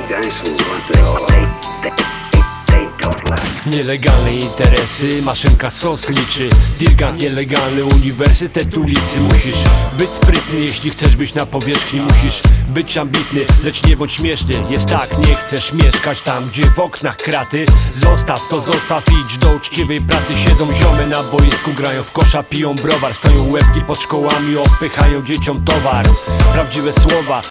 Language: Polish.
Nielegalne interesy, maszynka sos liczy. Dirgant nielegalny, uniwersytet ulicy. Musisz być sprytny, jeśli chcesz być na powierzchni. Musisz być ambitny, lecz nie bądź śmieszny. Jest tak, nie chcesz mieszkać tam, gdzie w oknach kraty. Zostaw to, zostaw, idź do uczciwej pracy. Siedzą ziomy na boisku, grają w kosza, piją browar. Stoją łebki pod szkołami, odpychają dzieciom towar. Prawdziwe słowa